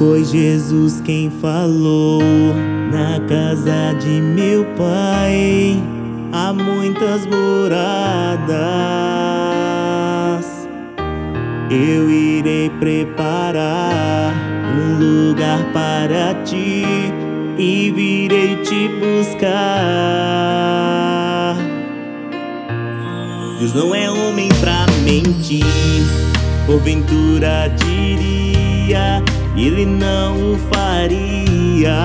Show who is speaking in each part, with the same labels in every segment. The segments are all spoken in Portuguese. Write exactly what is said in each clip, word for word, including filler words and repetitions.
Speaker 1: Foi Jesus quem falou: na casa de meu pai há muitas moradas. Eu irei preparar um lugar para ti e virei te buscar. Deus não é homem pra mentir, porventura diria, Ele não o faria.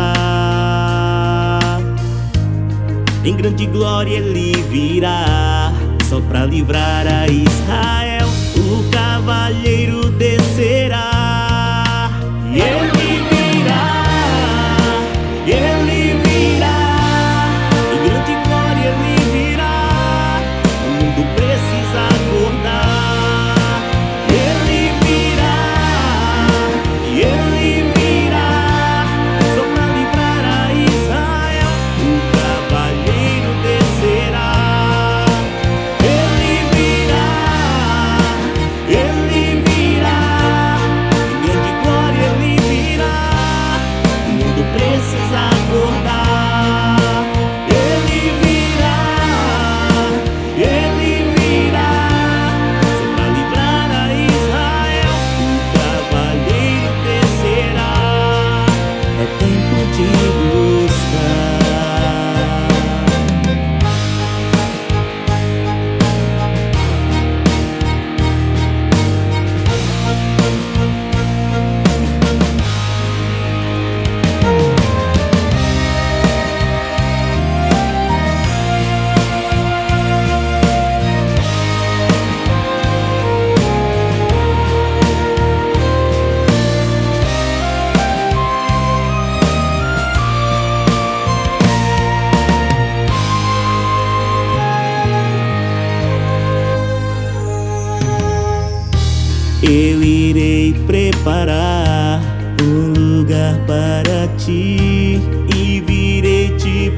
Speaker 1: Em grande glória Ele virá, só pra livrar a Israel. O cavalheiro descerá e Ele virá, Ele virá. Em grande glória Ele virá, o mundo precisa acordar. Ele virá, Ele virá, só pra livrar a Israel. O cavalheiro descerá, Ele virá, Ele virá. Em grande glória Ele virá, o mundo precisa acordar. Ele virá, Ele virá, só pra livrar a Israel. O cavalheiro descerá, é tempo de buscar. Eu irei preparar um lugar para ti e virei te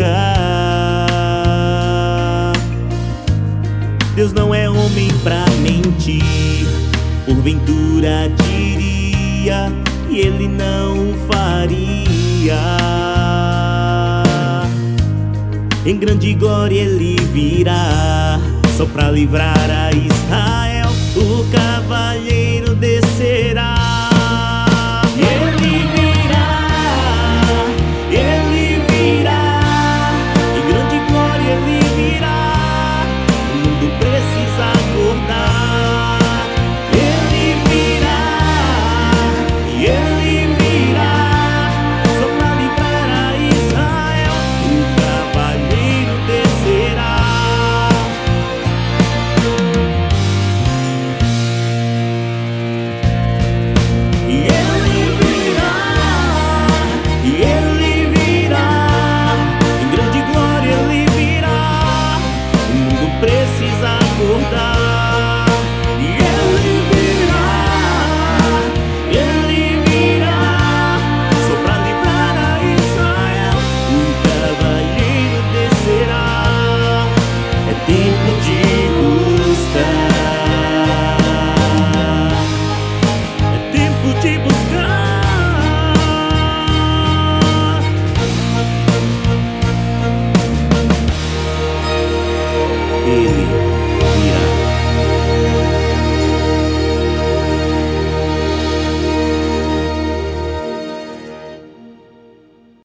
Speaker 1: buscar. Deus não é homem pra mentir, porventura diria, e Ele não o faria. Em grande glória Ele virá, só pra livrar a Israel.